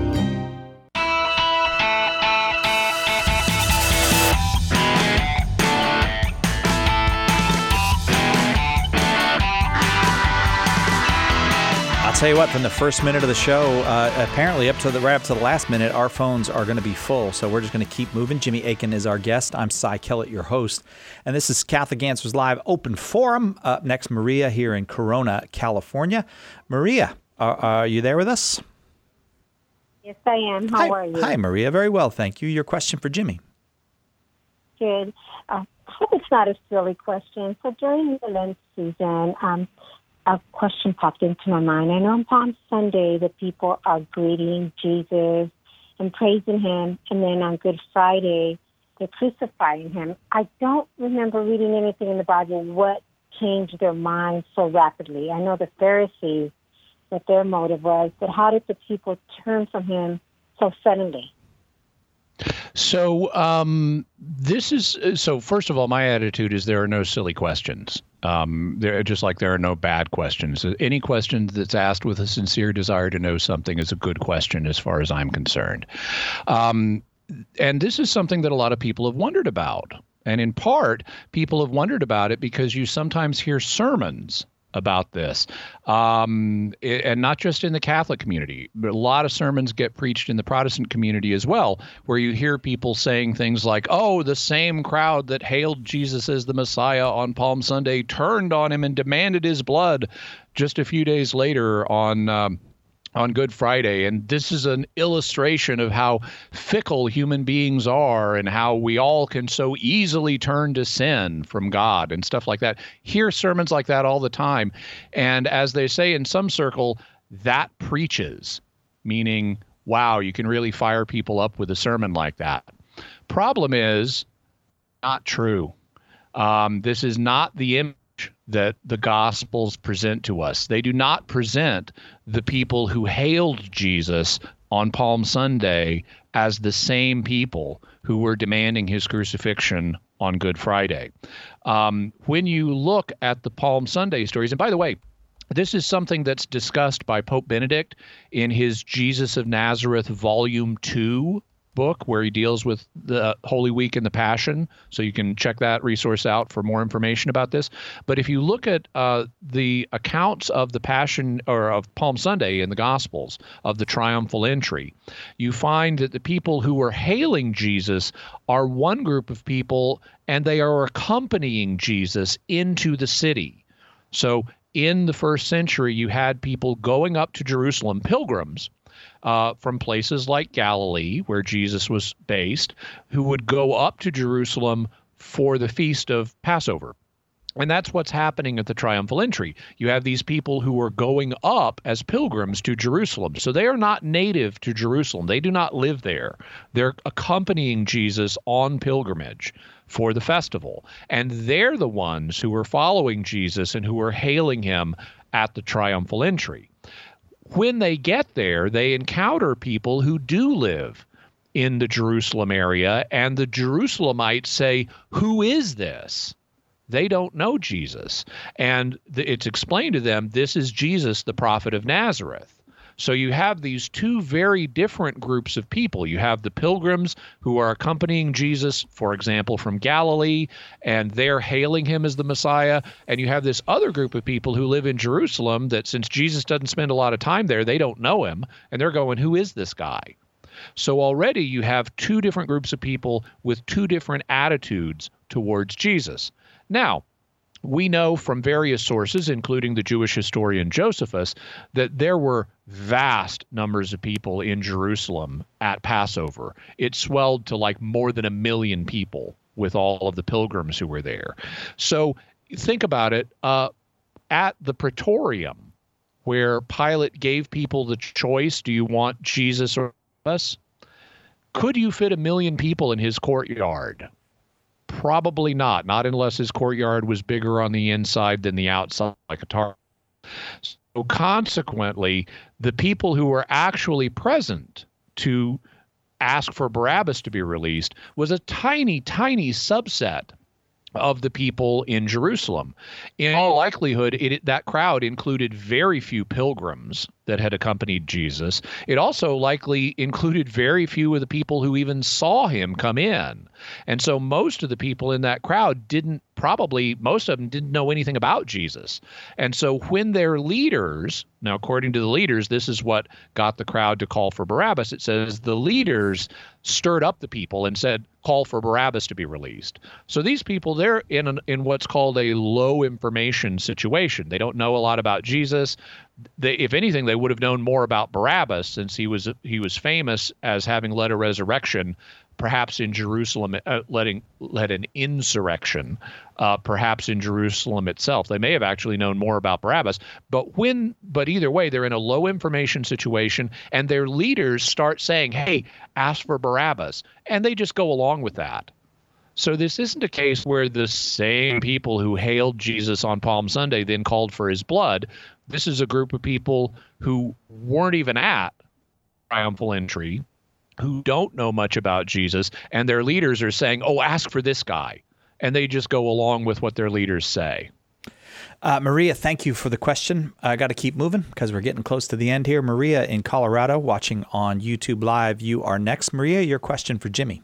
I'll tell you what, from the first minute of the show, uh, apparently up to the right up to the last minute, our phones are going to be full. So we're just going to keep moving. Jimmy Akin is our guest. I'm Cy Kellett, your host. And this is Catholic Answers Live Open Forum. Up next, Maria here in Corona, California. Maria, are, are you there with us? Yes, I am. How Hi. are you? Hi, Maria. Very well, thank you. Your question for Jimmy. Good. Uh, I hope it's not a silly question. So during the Lent season, um, a question popped into my mind. I know on Palm Sunday the people are greeting Jesus and praising him, and then on Good Friday they're crucifying him. I don't remember reading anything in the Bible what changed their minds so rapidly. I know the Pharisees, what their motive was, but how did the people turn from him so suddenly? So um, this is so. First of all, my attitude is there are no silly questions. Um, there just like there are no bad questions. Any question that's asked with a sincere desire to know something is a good question, as far as I'm concerned. Um, and this is something that a lot of people have wondered about, and in part, people have wondered about it because you sometimes hear sermons about this, um, and not just in the Catholic community, but a lot of sermons get preached in the Protestant community as well, where you hear people saying things like, oh, the same crowd that hailed Jesus as the Messiah on Palm Sunday turned on him and demanded his blood just a few days later on um, on Good Friday. And this is an illustration of how fickle human beings are and how we all can so easily turn to sin from God and stuff like that. Hear sermons like that all the time. And as they say in some circle, that preaches, meaning, wow, you can really fire people up with a sermon like that. Problem is, not true. Um, this is not the image that the Gospels present to us. They do not present the people who hailed Jesus on Palm Sunday as the same people who were demanding his crucifixion on Good Friday. Um, when you look at the Palm Sunday stories, and by the way, this is something that's discussed by Pope Benedict in his Jesus of Nazareth Volume two book, where he deals with the Holy Week and the Passion. So you can check that resource out for more information about this. But if you look at uh, the accounts of the Passion or of Palm Sunday in the Gospels of the triumphal entry, you find that the people who were hailing Jesus are one group of people, and they are accompanying Jesus into the city. So in the first century, you had people going up to Jerusalem, pilgrims, Uh, from places like Galilee, where Jesus was based, who would go up to Jerusalem for the feast of Passover. And that's what's happening at the triumphal entry. You have these people who are going up as pilgrims to Jerusalem. So they are not native to Jerusalem. They do not live there. They're accompanying Jesus on pilgrimage for the festival. And they're the ones who are following Jesus and who are hailing him at the triumphal entry. When they get there, they encounter people who do live in the Jerusalem area, and the Jerusalemites say, who is this? They don't know Jesus. And th- it's explained to them, this is Jesus, the prophet of Nazareth. So you have these two very different groups of people. You have the pilgrims who are accompanying Jesus, for example, from Galilee, and they're hailing him as the Messiah. And you have this other group of people who live in Jerusalem that, since Jesus doesn't spend a lot of time there, they don't know him, and they're going, who is this guy? So already you have two different groups of people with two different attitudes towards Jesus. Now, we know from various sources, including the Jewish historian Josephus, that there were vast numbers of people in Jerusalem at Passover. It swelled to like more than a million people with all of the pilgrims who were there. So think about it. Uh, at the Praetorium, where Pilate gave people the choice, do you want Jesus or us? Could you fit a million people in his courtyard? Probably not, not unless his courtyard was bigger on the inside than the outside, like a target. So consequently, the people who were actually present to ask for Barabbas to be released was a tiny, tiny subset of the people in Jerusalem. In all likelihood, it, that crowd included very few pilgrims that had accompanied Jesus. It also likely included very few of the people who even saw him come in. And so most of the people in that crowd didn't, probably most of them didn't know anything about Jesus. And so when their leaders, now according to the leaders, this is what got the crowd to call for Barabbas. It says the leaders stirred up the people and said, call for Barabbas to be released. So these people, they're in an, in what's called a low information situation. They don't know a lot about Jesus. They, if anything, they would have known more about Barabbas, since he was he was famous as having led a resurrection, perhaps in Jerusalem, uh, letting led an insurrection, uh, perhaps in Jerusalem itself. They may have actually known more about Barabbas. But when, but either way, they're in a low information situation, and their leaders start saying, "Hey, ask for Barabbas," and they just go along with that. So this isn't a case where the same people who hailed Jesus on Palm Sunday then called for his blood. This is a group of people who weren't even at triumphal entry, who don't know much about Jesus, and their leaders are saying, oh, ask for this guy. And they just go along with what their leaders say. Uh, Maria, thank you for the question. I got to keep moving because we're getting close to the end here. Maria in Colorado, watching on YouTube Live. You are next. Maria, your question for Jimmy.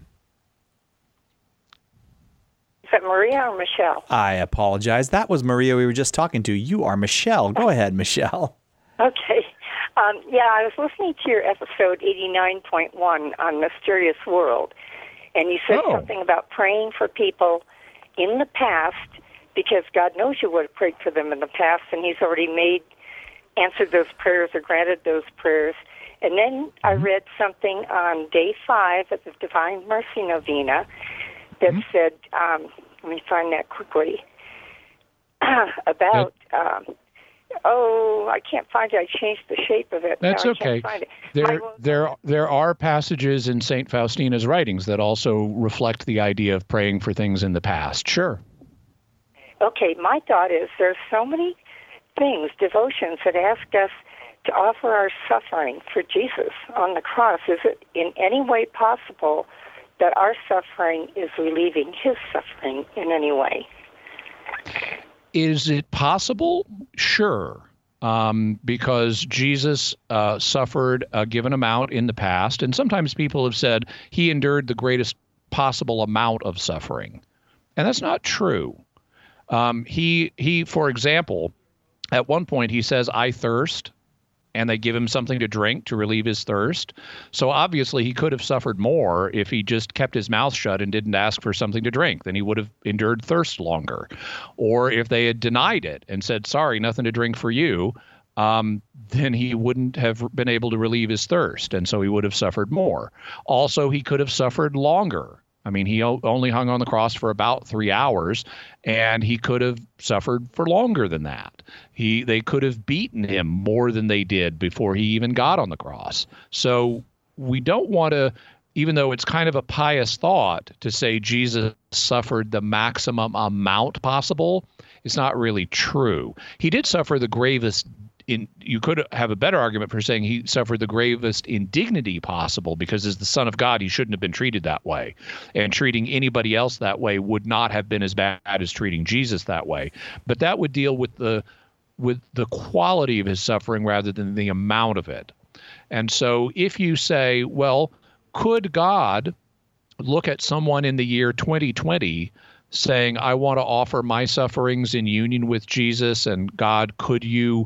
Is that Maria or Michelle? I apologize. That was Maria we were just talking to. You are Michelle. Go ahead, Michelle. Okay. Um, yeah, I was listening to your episode eighty-nine point one on Mysterious World, and you said oh. something about praying for people in the past because God knows you would have prayed for them in the past, and he's already made, answered those prayers or granted those prayers. And then I read something on day five of the Divine Mercy Novena that mm-hmm. said, um, let me find that quickly, about, um, oh, I can't find it. I changed the shape of it. That's no, okay. I can't find it. There, there, there are passages in Saint Faustina's writings that also reflect the idea of praying for things in the past. Sure. Okay, my thought is there's so many things, devotions, that ask us to offer our suffering for Jesus on the cross. Is it in any way possible that our suffering is relieving his suffering in any way? Is it possible? Sure. Um, because Jesus uh, suffered a given amount in the past, and sometimes people have said he endured the greatest possible amount of suffering. And that's not true. Um, he, he, for example, at one point he says, I thirst, and they give him something to drink to relieve his thirst. So obviously he could have suffered more if he just kept his mouth shut and didn't ask for something to drink. Then he would have endured thirst longer. Or if they had denied it and said, sorry, nothing to drink for you, um, then he wouldn't have been able to relieve his thirst. And so he would have suffered more. Also, he could have suffered longer. I mean, he only hung on the cross for about three hours, and he could have suffered for longer than that. He, they could have beaten him more than they did before he even got on the cross. So we don't want to, even though it's kind of a pious thought to say Jesus suffered the maximum amount possible, it's not really true. He did suffer the gravest In, you could have a better argument for saying he suffered the gravest indignity possible, because as the Son of God, he shouldn't have been treated that way. And treating anybody else that way would not have been as bad as treating Jesus that way. But that would deal with the with the quality of his suffering rather than the amount of it. And so if you say, well, could God look at someone in the year twenty twenty saying, I want to offer my sufferings in union with Jesus, and God, could you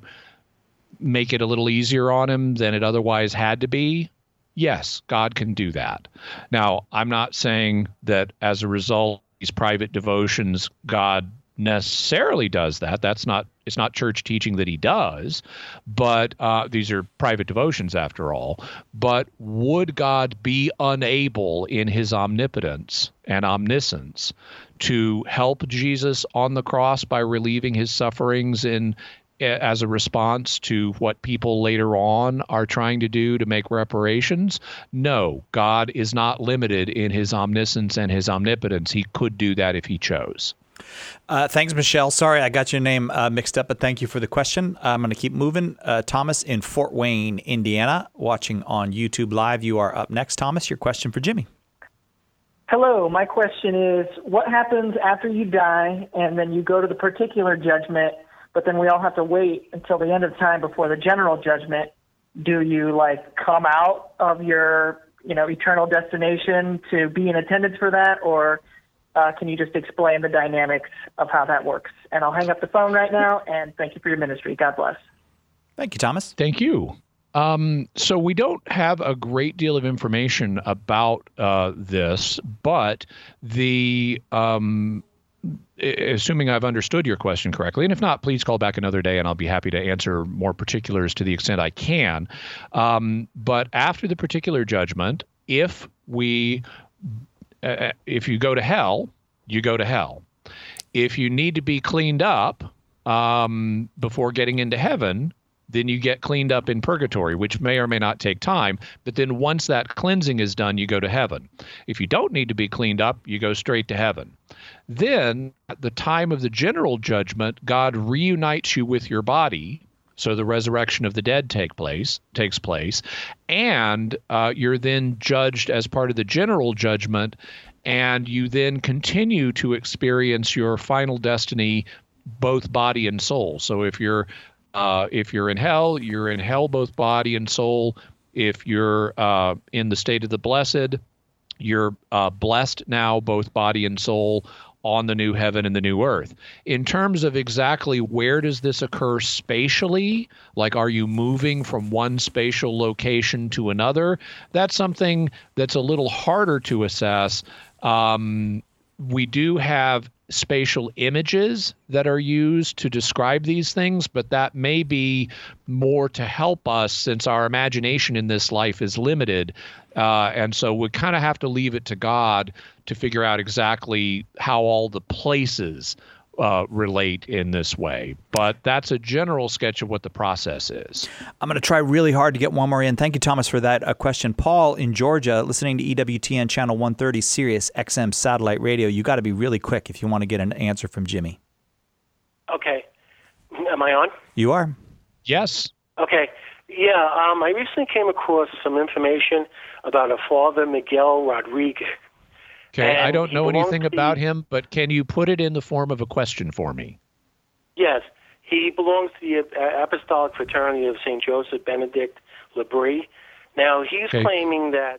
make it a little easier on him than it otherwise had to be? Yes, God can do that. Now, I'm not saying that as a result, these private devotions, God necessarily does that. That's not, it's not church teaching that he does, but uh, these are private devotions after all. But would God be unable in his omnipotence and omniscience to help Jesus on the cross by relieving his sufferings in as a response to what people later on are trying to do to make reparations? No, God is not limited in his omniscience and his omnipotence. He could do that if he chose. Uh, thanks, Michelle. Sorry, I got your name uh, mixed up, but thank you for the question. I'm going to keep moving. Uh, Thomas in Fort Wayne, Indiana, watching on YouTube Live. You are up next. Thomas, your question for Jimmy. Hello, my question is, what happens after you die and then you go to the particular judgment, but then we all have to wait until the end of time before the general judgment? Do you, like, come out of your, you know, eternal destination to be in attendance for that, or uh, can you just explain the dynamics of how that works? And I'll hang up the phone right now, and thank you for your ministry. God bless. Thank you, Thomas. Thank you. Um, so we don't have a great deal of information about uh, this, but the um, assuming I've understood your question correctly, and if not, please call back another day and I'll be happy to answer more particulars to the extent I can. Um, but after the particular judgment, if we, uh, if you go to hell, you go to hell. If you need to be cleaned up um, before getting into heaven, then you get cleaned up in purgatory, which may or may not take time. But then once that cleansing is done, you go to heaven. If you don't need to be cleaned up, you go straight to heaven. Then at the time of the general judgment, God reunites you with your body. So the resurrection of the dead take place, takes place. And uh, you're then judged as part of the general judgment. And you then continue to experience your final destiny, both body and soul. So if you're Uh, if you're in hell, you're in hell both body and soul. If you're uh, in the state of the blessed, you're uh, blessed now both body and soul on the new heaven and the new earth. In terms of exactly where does this occur spatially, like are you moving from one spatial location to another, that's something that's a little harder to assess. Um, we do have spatial images that are used to describe these things, but that may be more to help us since our imagination in this life is limited. Uh, and so we kind of have to leave it to God to figure out exactly how all the places uh, relate in this way. But that's a general sketch of what the process is. I'm going to try really hard to get one more in. Thank you, Thomas, for that uh, question. Paul in Georgia, listening to E W T N Channel one thirty, Sirius X M Satellite Radio. You got to be really quick if you want to get an answer from Jimmy. Okay. Am I on? You are. Yes. Okay. Yeah, um, I recently came across some information about a Father Miguel Rodriguez. Okay, And I don't he know belongs anything to about the- him, but can you put it in the form of a question for me? Yes, he belongs to the uh, Apostolic Fraternity of Saint Joseph Benedict Labrie. Now, he's Okay. claiming that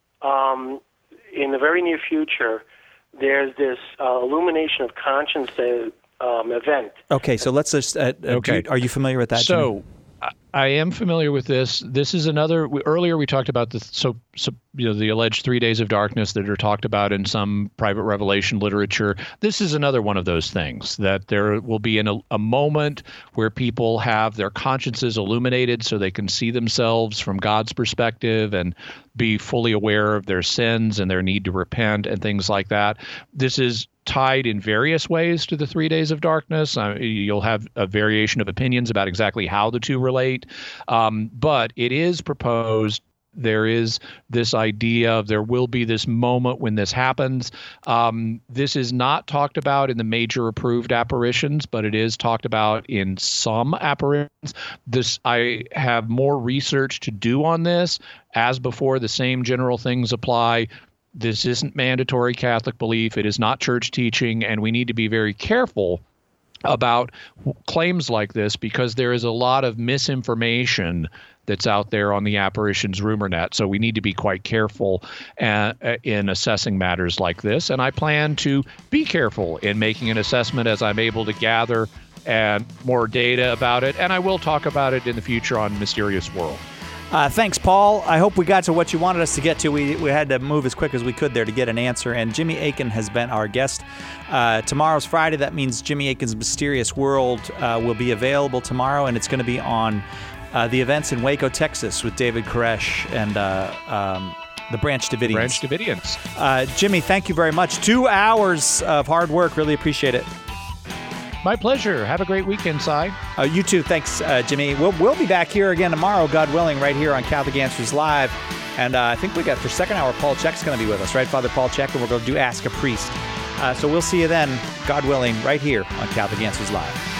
um, in the very near future, there's this uh, illumination of conscience uh, um, event. Okay, so let's just. Uh, uh, Okay. do- are you familiar with that? So, Jimmy? I- I am familiar with this. This is another. We, earlier, we talked about the so, so you know the alleged three days of darkness that are talked about in some private revelation literature. This is another one of those things that there will be in a, a moment where people have their consciences illuminated so they can see themselves from God's perspective and be fully aware of their sins and their need to repent and things like that. This is tied in various ways to the three days of darkness. Uh, you'll have a variation of opinions about exactly how the two relate. Um, but it is proposed, there is this idea of there will be this moment when this happens. Um, this is not talked about in the major approved apparitions, but it is talked about in some apparitions. This, I have more research to do on this. As before, the same general things apply. This isn't mandatory Catholic belief. It is not church teaching, and we need to be very careful about claims like this because there is a lot of misinformation that's out there on the apparitions rumor net. So we need to be quite careful uh, in assessing matters like this. And I plan to be careful in making an assessment as I'm able to gather and more data about it. And I will talk about it in the future on Mysterious World. Uh, thanks, Paul. I hope we got to what you wanted us to get to. We we had to move as quick as we could there to get an answer. And Jimmy Akin has been our guest. Uh, tomorrow's Friday. That means Jimmy Akin's Mysterious World uh, will be available tomorrow, and it's going to be on uh, the events in Waco, Texas, with David Koresh and uh, um, the Branch Davidians. Branch Davidians. Uh, Jimmy, thank you very much. Two hours of hard work. Really appreciate it. My pleasure. Have a great weekend, Si. Uh, you too. Thanks, uh, Jimmy. We'll, we'll be back here again tomorrow, God willing, right here on Catholic Answers Live. And uh, I think we got, for second hour, Paul Check's going to be with us, right, Father Paul Check? And we're going to do Ask a Priest. Uh, so we'll see you then, God willing, right here on Catholic Answers Live.